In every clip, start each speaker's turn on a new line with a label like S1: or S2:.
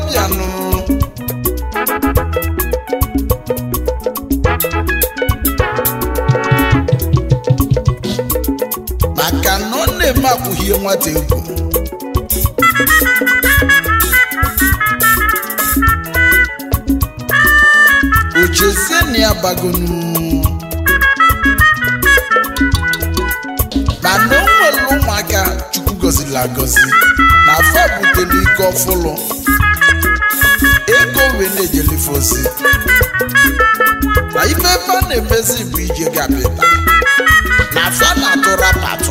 S1: Ikolobianu maka na ọ na-eme akwụghị nwata egwu ochezie na ya bagonu mana o nwere ụmụaka Chukwu gọziri agọzi na afọ butere ike ọfụlụ ego wee na-ejelife ozi na ife ebe a na-emezi bụ ije gapịta na afọ na-atụ rapatụ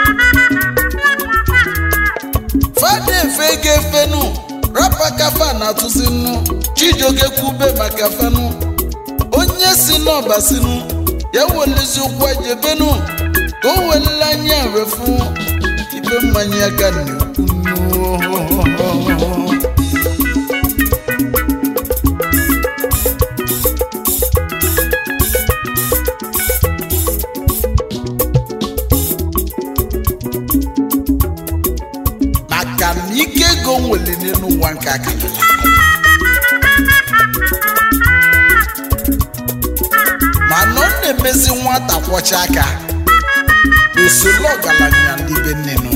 S1: fada efe ego efenu rapa kafa na-atụzi nnu Chijioke kwube maka fanu onye si n'ọba sinu ya welezi ụkwụ ejebenu ka o welele anya wefu ibe mmanya aka na-ekwu maka na ike ego nwere n'elu ụwa nke akalala mana ọ na-emezi nwata kwọcha aka usoro ọgaranya ndị be nnenu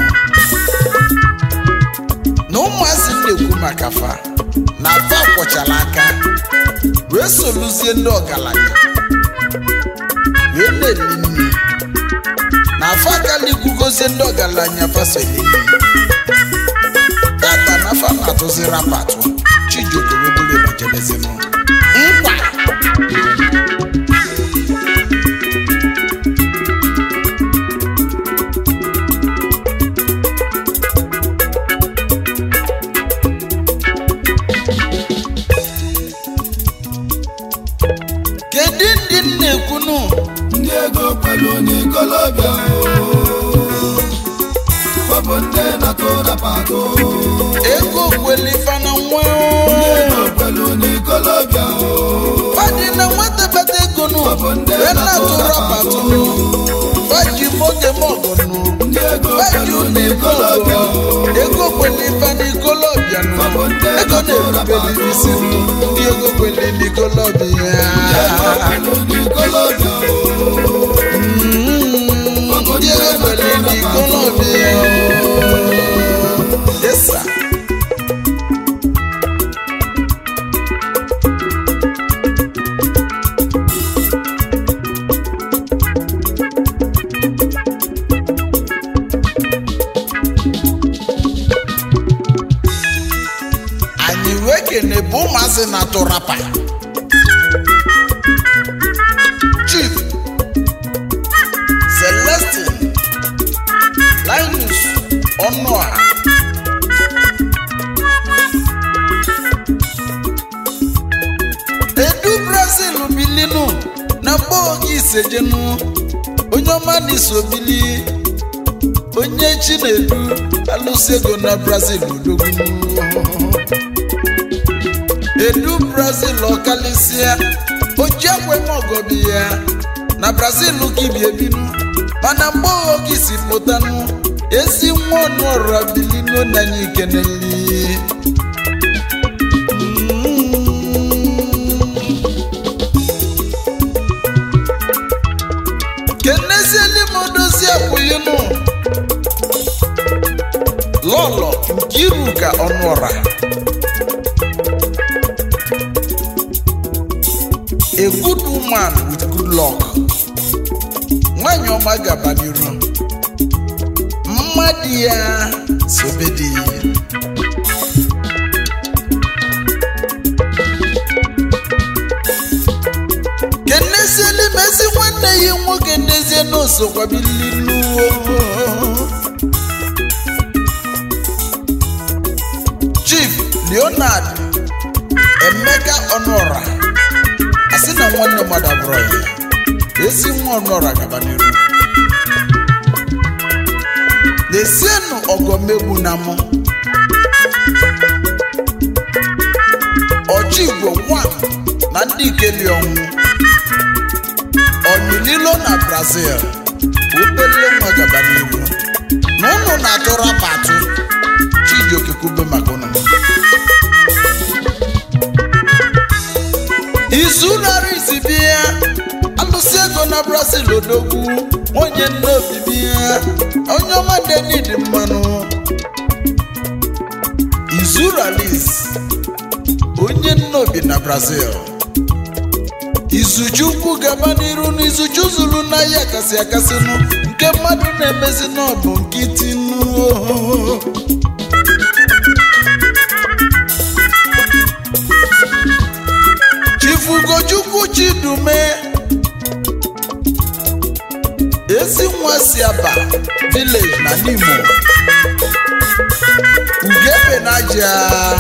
S1: na ụmụazị na-ekwu maka fa na fa kwọchara aka wee soluzie ndị ọgaranya wee na-eli nne na fa akaligugozie ndị ọgaranya fasoli tata na fa na-atụzi rapatụ Chijioke webụrụ ebajebezinu nkwa
S2: ndị ego kwelu n'Ikolobia bọbụ ndị na-atụ rapatụ
S1: ego kwelifa na nwa
S2: ndị ego kwelu n'Ikolobia
S1: fadị na nwata bata ego nụ wee na-atụ rapatụ faji moge mogonu faji n'Ikolobia ego kwelifa n'Ikolobia nụ ego na-erubeli isi ndị ego kweli n'Ikolobia yes sir. Anyị wee kene bụ ụmụazị na-atụ rapa Chief Celestine Linus Onoha Edu Brazil bilinu na mgbe isejenu onye ọma n'isobili onye Chinedu alụsị ego na Brazil odogwu Edu Brazil ọkalịsịa ojiakwe mogobi ya na Brazil kibi ebinu mana mgbe oge si pụtanụ ezi nwa ọnụ ọrụ bilinu na anyị keneli kenezieli modozi akwụyinu lọlọ nke iru ka ọnụ ọra a good woman with good luck nwanyị ọma gaba n'iru mmadụ ya sobedi kenezieli mezi nwanne ya nwoke ndezie n'osokwabilinu Chief Leonard Emeka Onora asị na nwanne mmadụ abụrụ ya esi nwa Onora gaba n'iru na-esienụ ọgọmegbu na mụ Ọchigbo nwa na ndị ikeli ọnwụ ọnyụlilo na Brazil obele nwa gaba n'iru na ụnụ na-atụ rapatụ Chijioke kwube maka ụnụ Izuraris bịa alụsị ego na Brazil odogwu onye nne obibi ya onye ọma David mmanụ Izuraris onye nne obi na Brazil Izuchukwu gaba n'iru n'izuchu zuru n'ahịa kasị akasịnụ nke mmadụ na-emezi n'ọbụ nkịtị Chief Ugochukwu Chidume ezi nwa si Aba village na Nimo Ugebe na aja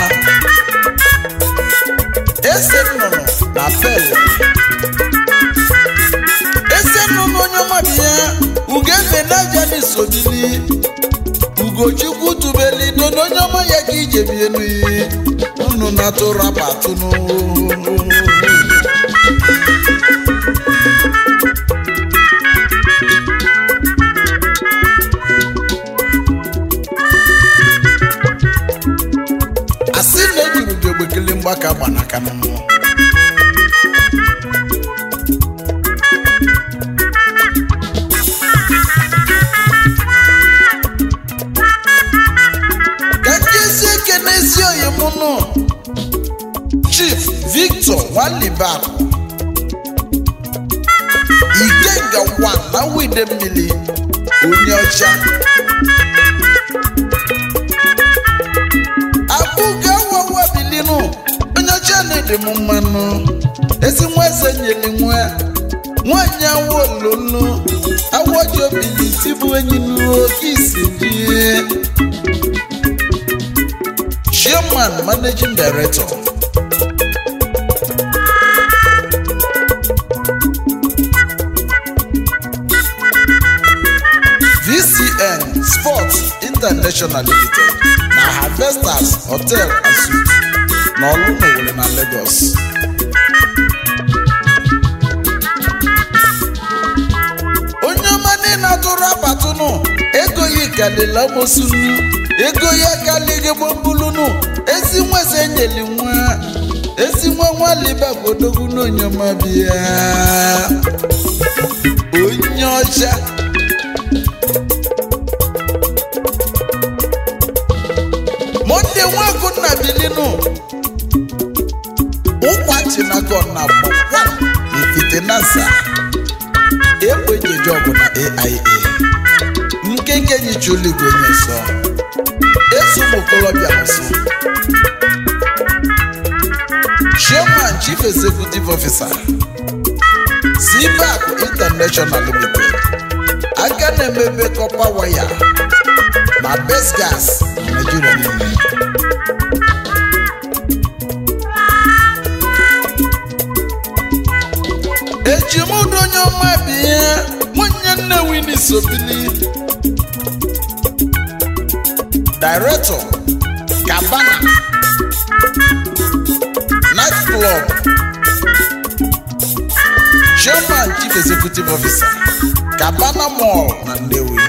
S1: ese nnụnụ na Pele ese nnụnụ onye ọmabị ya Ugebe na aja n'isobili Ugochukwu tubeli do n'onye ọma ya ka ije bie n'uyi unu na-atụrụ abatụ asị na ejiri ụdị ogbekele mgbaka gbanaka n'ụmụ Chief Victor Walibab Ikenga One na wide mmiri onye ọcha abụga wawa bilinu onye ọcha na-ede m mmanụ ezi nwa eze nyeli nwa nwanyị awololo awojo bili tibu enyi n'oke isi die Chairman Managing Director VCN Sports International Limited na Harvesters Hotel and Suites na Olunowole na Lagos. Onye ọma na-atụrụ abatụnụ ego yi kalila mosunu ego ya kalige gbombulunu ezi nweze nyeli nwa ezi nwa nwaliba godogwu n'onye ọma bịa onye ọcha monde nwaku na bilinu ụkwachi na gọna gbọkwa n'ifite nasa ekwejeje ọgụ na AIA nkenke nyichuli gwenye sọ esu mokolobia ọsọ Chairman Chief Executive Officer CBAC International Limited aka na-emebe copper wire na best gas na Nigeria niile ejimudu onye ọma biye nwunye Nnewi n'isobili Director Cabana Night Club Chairman Chief Executive Officer Cabana Mall na Nnewi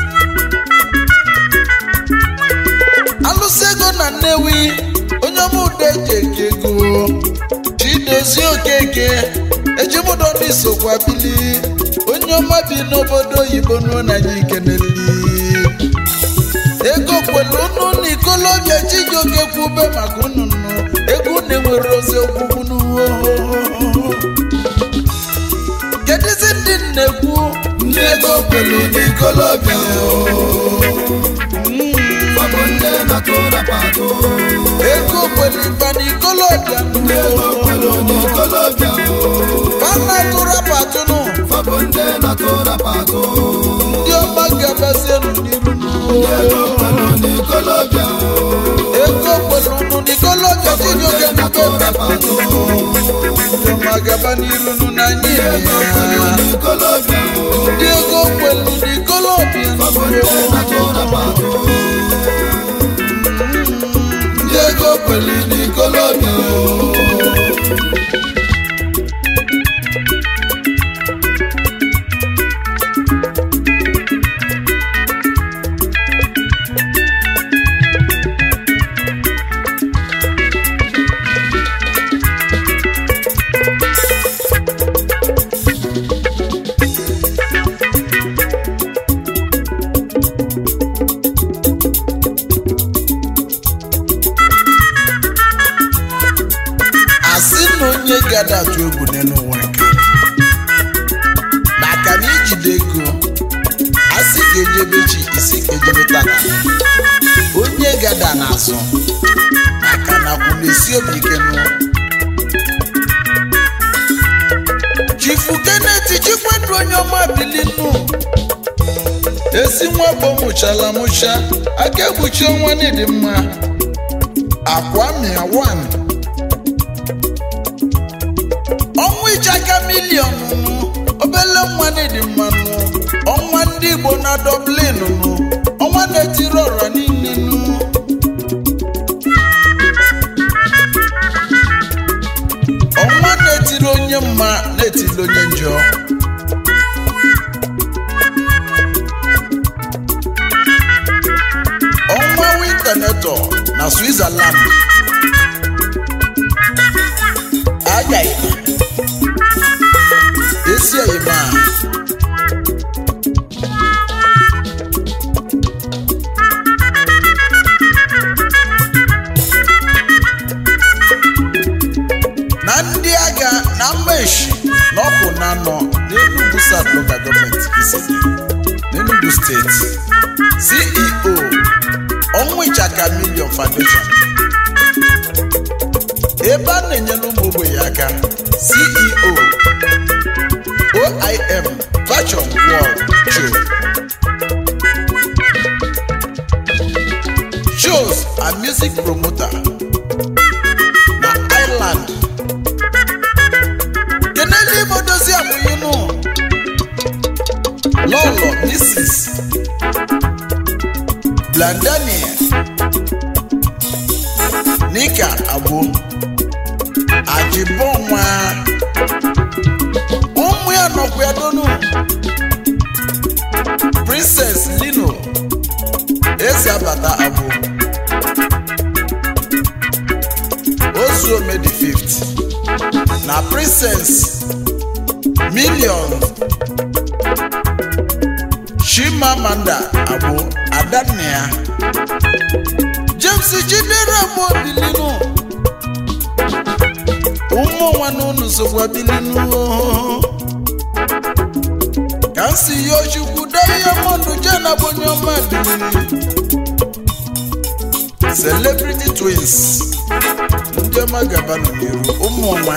S1: alụsego na Nnewi onye ọmụde eji ego Chidozie Okeke ejimudo n'isokwa bili onye ọma bi n'obodo oyibo n'ụnanya ikeneli ego kwelu unu n'ikolobia Chijioke kwube maka unu ego na-enwere ozi okwukwu n'uho kedizi ndị nnekwu
S2: ndị ego kwelu n'ikolobia fabụ ndị na-atụra pato
S1: ego kwelu ifa n'ikolobia
S2: ndị ego kwelu n'ikolobia
S1: fana tụra patụnụ
S2: fabụ ndị na-atụra pato
S1: ndị ọma ga-abazienu n'iru
S2: ndị ego kwelu n'ikolobia
S1: ego kwelu n'ikolobia Chijioke
S2: na-atụra pato
S1: ndị ọma gaba n'iru n'anyị
S2: n'ikolobia
S1: ndị ego kwelu n'ikolobia
S2: fabụ ndị na-atụra pato ndị ego kwelu n'ikolobia
S1: kwụsie obi ike nụ. Chifu Kenneth Chikwedu onye ọma bilinu ezi nwa bụ mụchala mụcha aka egbuchi ọnwa n'ịdị mma akwa mịa 1 ọnwa ịchaka milion nụ obele nwa n'ịdị mma nụ ọnwa ndị Igbo na Dublin nụ ọnwa na-etiri ọra niile nụ ọnwa na-etiri onye mma na-etiri onye njọ ọnwa winternetor na Switzerland agaghị esi oyima na ndị agha na mmeshi na ọkụ na anọ n'Enugu South Local Government Isege n'Enugu Steeti CEO ọnwa ịchaka Million Foundation ebe a na-enyere ụmụ ogbenye aka CEO OIM Fashion World shows and music promoter na Ireland keneli modozi amuyinu Lolo Mrs. Blandania Nika Abu Ajibonwa ụmụ ya nọkwa ya donu Princess Lino ezi abata Abu Ozuome the 5th na Princess Million Chimamanda Abu Adanea James Chidera Mobilinu ụmụ nwanne unu sokwa bilinu ka nsi ya Ojukwu Diamond Jena bonye ọma bilinu Celebrity Twins ndị ọma gabanu n'iru ụmụ ọma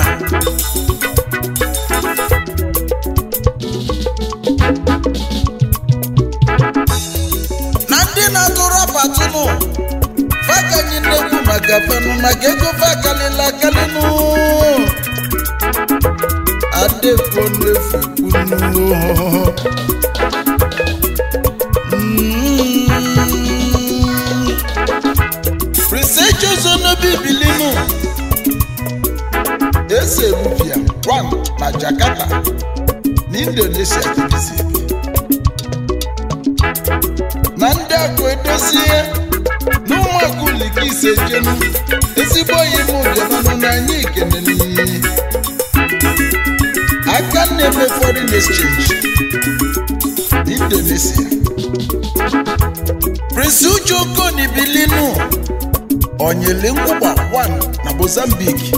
S1: na ndị na-atụrụ apatụnụ fakanye nnekwu maka fenu maka ego fakalila kalinu adekwo n'efu kwunu Princess Ozonobi bilinu ese Rupia 1 na Jakarta na Indonesia kibisi na ndị akụ edozie n'ụmụaka ulike ise jenu ezigbo oyi m bịamanụ na anyị ikeneli aka na-eme foreign exchange Indonesia Prince Uche Okoni bilinu onyele nkwụgba 1 na Mozambique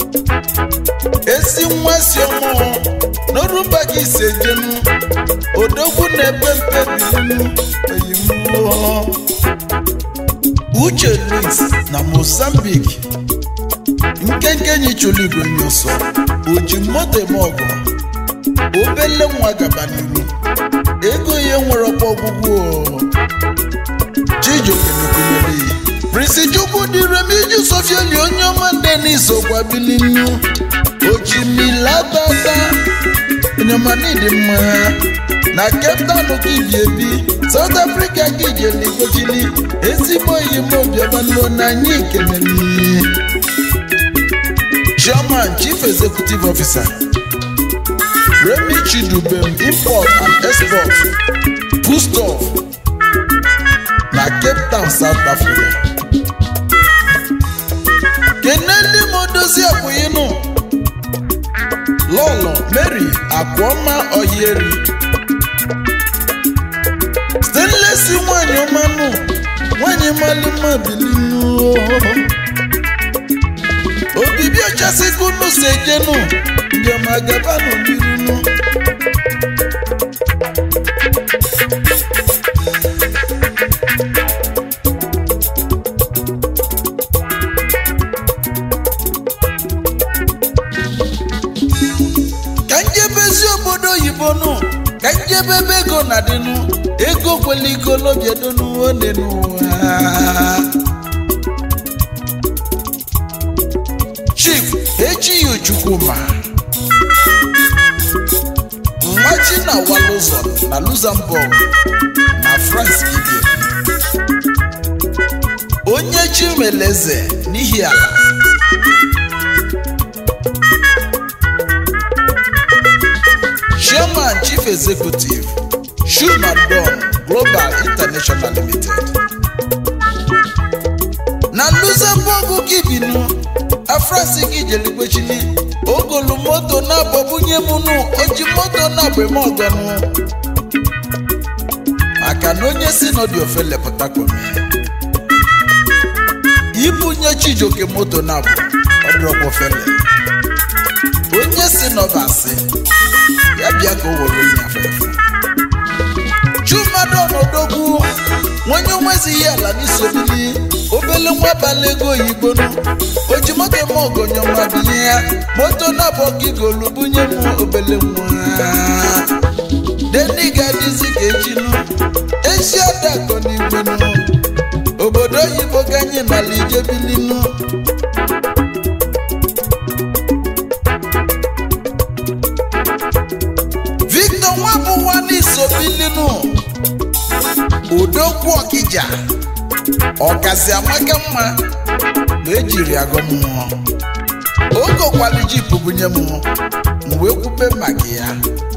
S1: esi nwa si ọmụọ n'orumba gị ise jenu odogwu na-epe mpe bilinu oyimuo Uche Louis na Mozambique nkenke nyicholu igwe nyọsọ oji moto eme ọgọ obele nwa gaba n'iru ego ihe nwere ọkwa ọgwụgwụ Chijioke Mekwunyere Prince Chukwu dị Remiju Sofieli onye ọma Denis Ogwabilinu Ojimilabata onye ọma n'ịdị mma na Cape Town ka ibi ebi South Africa ka ijeli gojili ezigbo iyimo bịabanụ na anyị ikeneli Chairman Chief Executive Officer Remi Chidubem Import and Export Foodstuff na Cape Town South Africa keneli modozi akwụyinu Lolo Mary Akwoma Oyeri Stainless nwanyị ọmanụ nwanyị malụma bilinu obibi ọchasikunu sejenu ndị ọma gabanụ birinu igonu ka njebe ebe ego na dịnụ ego kwele ikolobịadonu one n'ụwa. Chief Echiyu Chukwuma Mmachi na Waluzon na Luxembourg na France Ibie onye Chimeleze n'ihi ala. Chairman Chief Executive Shumadon Global International Limited na Luxembourg kibinu afrasi kijeligwechili ogolu moto na babunye munu oji moto na bemoganu maka na onye si n'odi ofele pụtakome ibunye Chijioke moto na bụ ọdụrọkwa ofele onye si n'ọbasi ya bịa ka o were onye afefe Chumadon Odogwu nwenye onwezi ala n'isobili obele nwa balego oyibonu oji moto m ogonyo mmadụ ya moto na bọgị golu bunye m obele nwa deni ga-adịzi ka ejinu ezi adakọ n'igwenu obodo oyibo ka anyị nala ijebilinu Victor Nwabụwa n'isobilinu Odogwu Ọkịja ọkasị amaka mma na ejiri agụ mmụọ ogo kwali jip bunye m wee kwube maka ya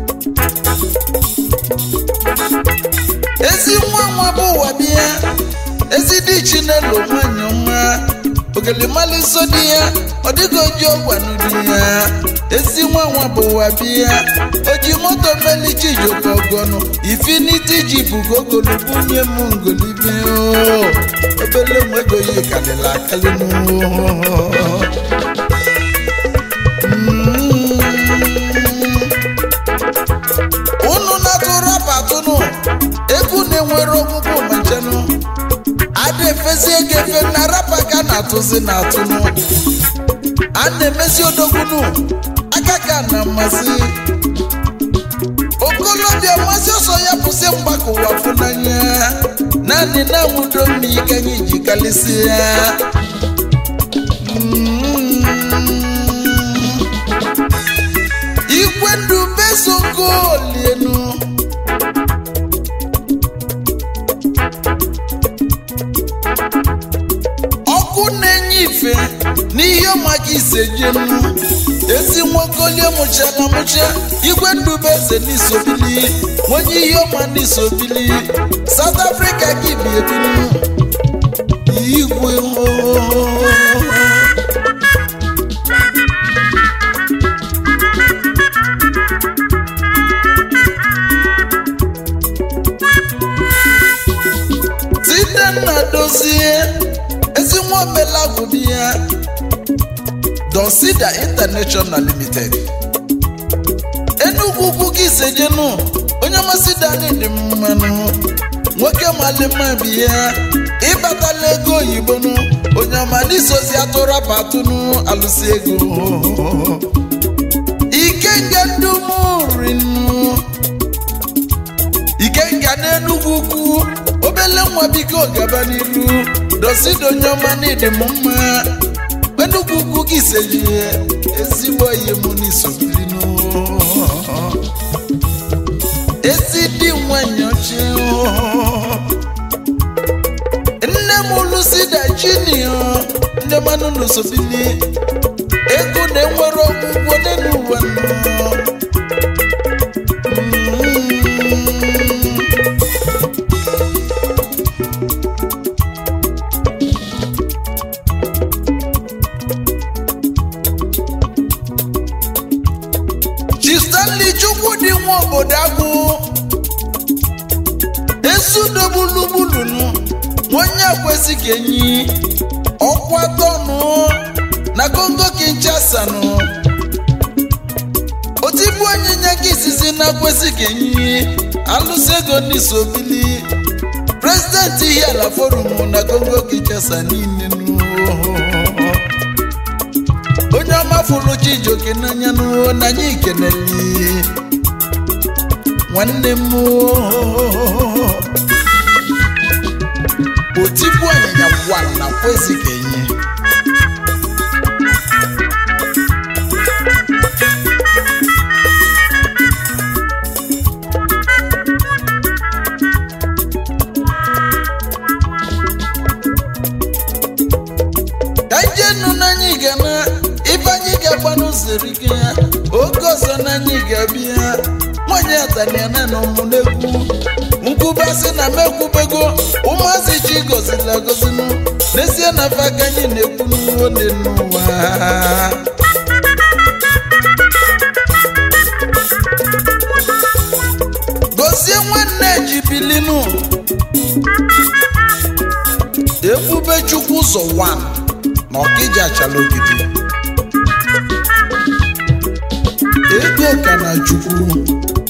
S1: ezi nwa bụ ụwa bịa ezi dị ichi n'elu nwanyị ọma ogelimali so dị ya ọ dịghị oji ọgwanụ dị ya ezi nwa bụ ụwa bịa oji moto meli Chijioke ọgọnụ Infinity Jeep gogolu bunye m ngolibe obele nwego yi kalịla akali unu na-atụrụ apatụnụ egwu na-enwere ọgwụgwụ machanụ ada efezi ego efe na rapa ka na-atụzi na atụnụ a na-emezi odogbunu aka ka na mmasị okolobịa mmasị ọsọ ya bụsị mgbakọ ụwa fụnanya naanị na-anwụdo mmiri ka anyị ji kalịsị ya ikwe ndụ besogolienu ọkụ na-enye ife n'ihe maka isejenu ezi nwokolie mụchara mụcha igwe ndube eze n'isobili onye ihe ọma n'isobili South Africa gị bi ebinu igwe site na dozie ezi nwa omelagwu dị ya Donsida International Limited Enugu ugwu gị isejenu onye masị Dani dị mmanụ nwoke malima bi ya ịbatala ego oyibonu onye ọma n'isozi atụrụ apatụnụ alụsị ego Ikenga ndumurinu Ikenga n'Enugu ugwu obele nwa biko gaba n'ilu Donsida onye ọma n'ịdị mma Enugu ugwu gị seji ezigbo ihe mụ n'isobilinu ezi dị nwanyị ọchị nne m Lucida Junior ndị mmanụ n'usobili ego na-enwere ọgwụgwọ n'ụwa Stanley Chukwu dị nwa obodo agwụ esudobulubulunu onye kwesị ka enyi ọkwa tọnụ na Congo Kinshasa otibu onyinye ka izizi na kwesị ka enyi alụsị ego n'isobili President ihe ala forum na Congo Kinshasa niile onye ọma fụrụ Chijioke n'anya n'anya ikeneli nwanne m otibu anyịnya gwa na kwezi kenye kanjenu nanyi gana ibanyi gabanu zerike okoso nanyi gabia nwanyị ataniana na ụmụnekwu nkwubasị na mekwubego ụmụazị chi gozila gozinu n'ezie na fakanyi na-ekwu n'uwo dị n'ụwa gozie nwanne ji bilinu Ebube Chukwu ụzọ 1 na Ọkịja achala ogidi ego ka na Chukwu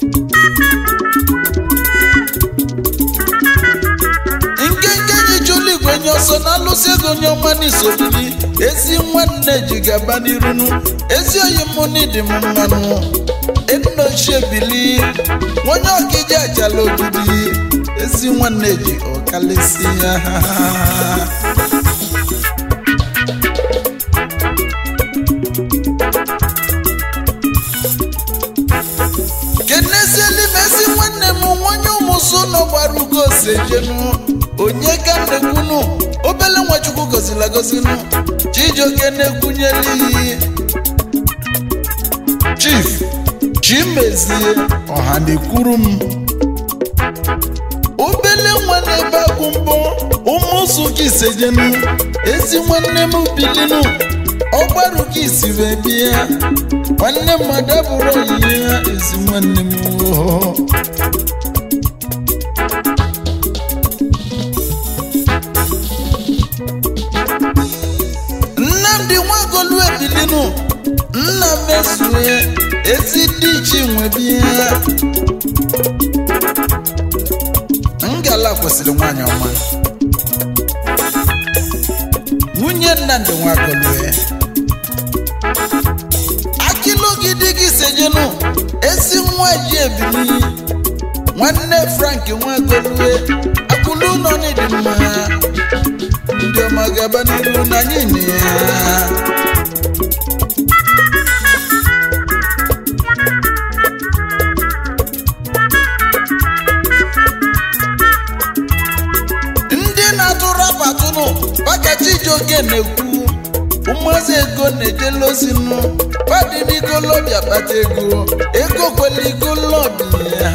S1: onye ọsọ na-alụsị ego onye ọma n'isobili ezi nwanne ji gaba n'irunu ezi oyi mmụni dị m mmanụ enochie bili onye Ọkịja achala ogidi ezi nwanne ji ọkalịsị ya kenezieli m ezi nwanne m nwanye ụmụsụ nọ gbara ugo sejenu onye ka nekwunu obele Nwachukwu gozila gozinu Chijioke nekwunyeli Chief Chimezie Ọhanekwuru m obele nwa n'ebe agụmbọ ụmụsụ gị sejenu ezi nwanne m bilinu ọgbaru gị siwe bịa nwanne mmadụ abụrụ oyiye ya ezi nwanne m Nnamdi Nwagolu ebilinu nna mesue ezi dị iche nwebia ngala kwesịrị nwanyị ọma nwunye Nnamdi Nwagolu akilogidi gị sejenu ezi nwa ji ebili nwanne Frank Nwagolu akụlụ nọ n'ịdị mma ndị ọma gaba n'iru na anyị na ya ndị na-atụrụ apatụnụ maka Chijioke na-ekwu ụmụazị ego na-ejelozinu padịnikolobịa kpata ego kwelikolobịa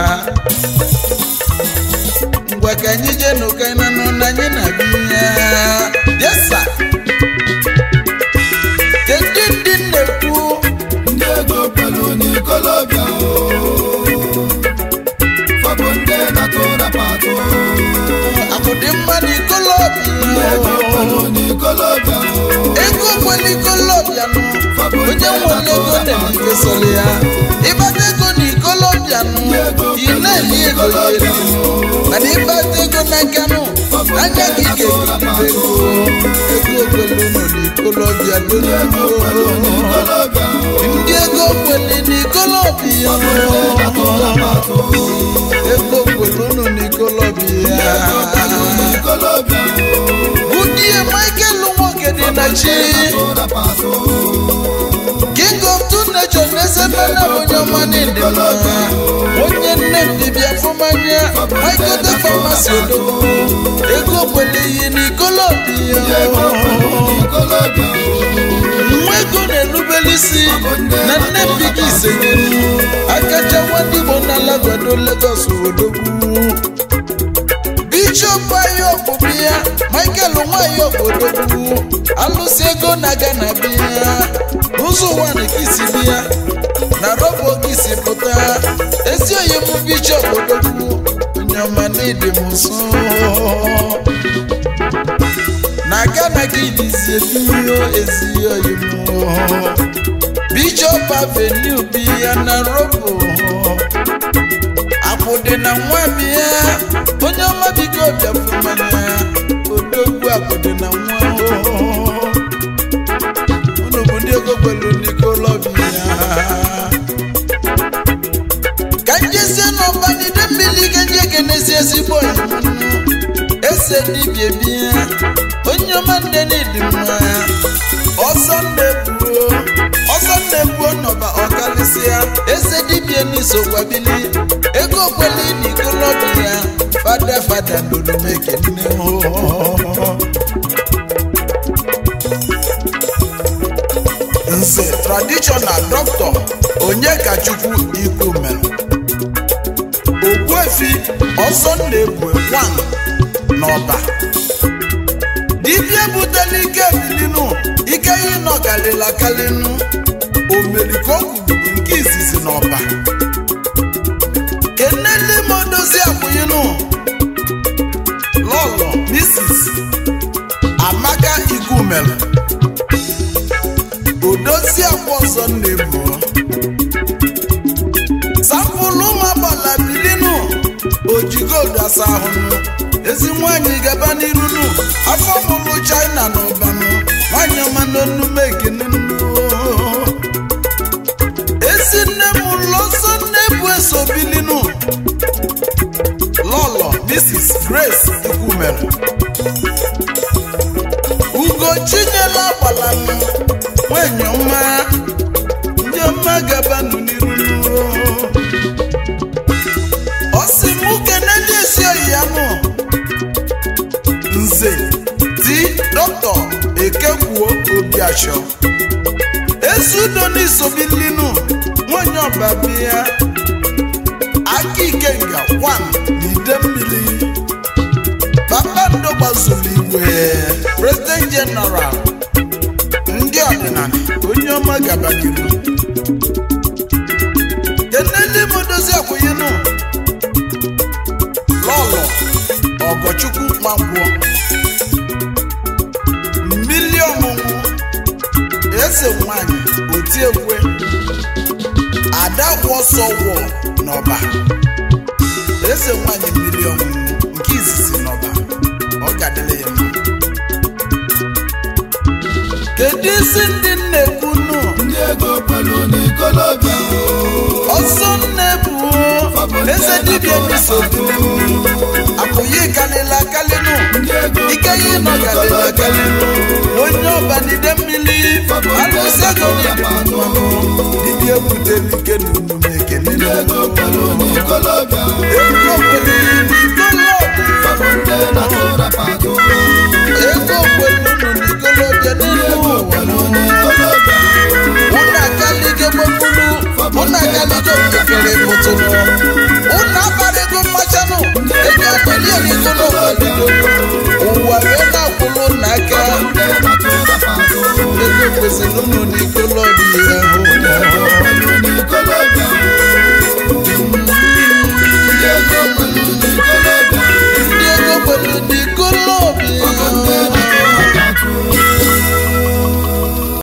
S1: ngwa ka anyị jee n'ụkainanụ na anyị na-abịa yesa kedu ndị na-ekwu
S2: ndị ego kwelu n'ikolobịa fọbụ ndị na-atụrụ apatụ
S1: akụdị mmadụ ikolobịa ego kwelikolobịa nụ onye nwere ego na-emefesoli ya ịbata ego n'ikolobịa nụ ị na-eli ego yeri mana ịbata ego n'aka nụ anya gị ga-ebido ego kwelu nọ n'ikolobịa ndị ego kweli n'ikolobịa ego kwelu nọ n'ikolobịa Budie Michael nwoke dị na chi King of Two Nations na-esepena onye ọma n'ịdị mma onye nne m dibịa fụmanya Michael the Pharmacy odogwu ego kwele ihe n'ikolobịa nwa ego na-erubere isi na nne mbigi isegenu akacha nwadị Igbo n'ala gwado Lagos odogwu Bishop Ayọkụ bịa Michael Nwayọkụ odogwu alụsị ego na Ghana bịa n'ụzọ ụwa na kisi bịa na robo kisi pụta ezi oyi m Bishop odogwu onye ọma n'ịdị m nso na Ghana gị dịzie biyo ezi oyi m Bishop Avenue bịa na robo akwụdị na nwa bịa onye ọma biko bịa fụmanya odogwu akwụdị na nwa unu bụ ndị ego kwelu n'ikolobịa ka njezie nọ kenesi ezigbo ese dibia bia onye ọma nne n'ịdị mma ọsọ nnebuo nọba ọkalịsịa ese dibia n'isokwa bili ego kweli n'ikolobia fada n'olumeke nne nze traditional doctor Onyekachukwu Ikwumelu Ogbuefi ọsọ nnebu nwan n'ọba dibia buteli ike bilinu ike yi nọgalila kalinu omelikokwu nke izizi n'ọba keneli modozi akwụyinu lọlọ Mrs. Amaka Ikwumelu odozi akwa ọsọ nnebu sampụlụ magbala bilinu ojigold asa ahụnụ ezi nwanyị gaba n'irunu afọ mụlụ China na ụbanụ nwanyị ọma n'onume ekenenu ezi nne m lọsọ nne bụ eso bilinu lọlọ Mrs. Grace Ikwumelu Ugochinyela agbalanụ nwanyị ọma ndị ọma gaba n'irunu Nze di Dr. Ekekwuo Obiasho Ezudo n'isobilinu nwanyị ọba bịa aka ikenga 1 n'Idemmili Kpakpando gbazuru igwe President General ndị ọdịnala onye ọma gaba n'iru keneli modozi akwụyinu lọlọ Ọgọchukwu Nwankwo mmili ọmụmụ eze nwanyị otiekwe ada gwọsọwọ n'ọba eze nwanyị mmili ọmụmụ nke izizi n'ọba ọ gadịla ya mma kedu isi ndị nna-ekwu nụ
S2: ndị ego kwelu n'ikolobịa
S1: ọsọ nnebu eze dibia n'isobu apụghị kalịla kalịnụ ike yi nọgalịla kalịnụ onye ọba n'Idemmili alụsego dibia ebutela ike n'omume ekene
S2: ego kwelu n'ikolobịa
S1: ego kwelu n'ikolobịa n'elu ụwa ụna kalige gbapulu ụna kalige ofefere pụtụ